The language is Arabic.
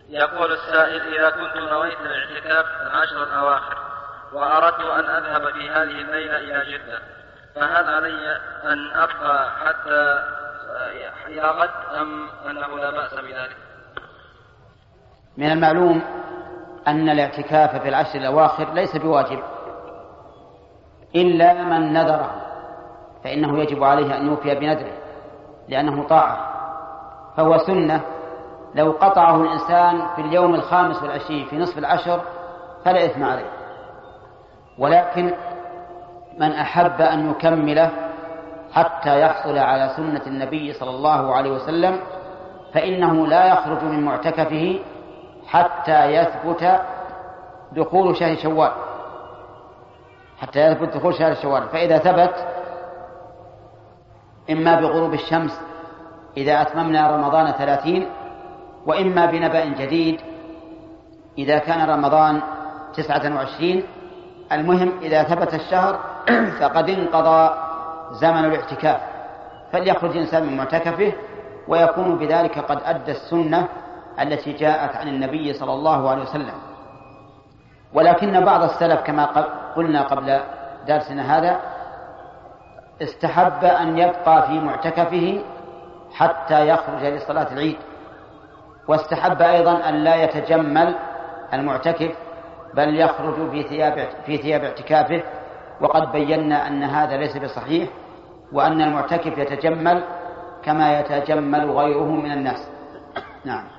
يقول السائل: إذا كنت نويت الاعتكاف العشر الأواخر وأردت أن أذهب في هذه الليلة إلى جدة، فهل علي أن أبقى حتى إلى غد أم أنه لا بأس بذلك؟ من المعلوم أن الاعتكاف في العشر الأواخر ليس بواجب إلا من نذره، فإنه يجب عليه أن يوفي بنذره لأنه طاعة، فهو سنة. لو قطعه الإنسان في اليوم 25 في نصف العشر فلا إثم عليه، ولكن من أحب أن يكمله حتى يحصل على سنة النبي صلى الله عليه وسلم فإنه لا يخرج من معتكفه حتى يثبت دخول شهر شوال، فإذا ثبت إما بغروب الشمس إذا أتممنا رمضان 30، وإما بنبأ جديد إذا كان رمضان 29. المهم إذا ثبت الشهر فقد انقضى زمن الاعتكاف، فليخرج الإنسان من معتكفه ويكون بذلك قد أدى السنة التي جاءت عن النبي صلى الله عليه وسلم. ولكن بعض السلف كما قلنا قبل درسنا هذا استحب أن يبقى في معتكفه حتى يخرج لصلاة العيد، واستحب أيضا أن لا يتجمل المعتكف بل يخرج في ثياب اعتكافه، وقد بينا أن هذا ليس بصحيح، وأن المعتكف يتجمل كما يتجمل غيره من الناس. نعم.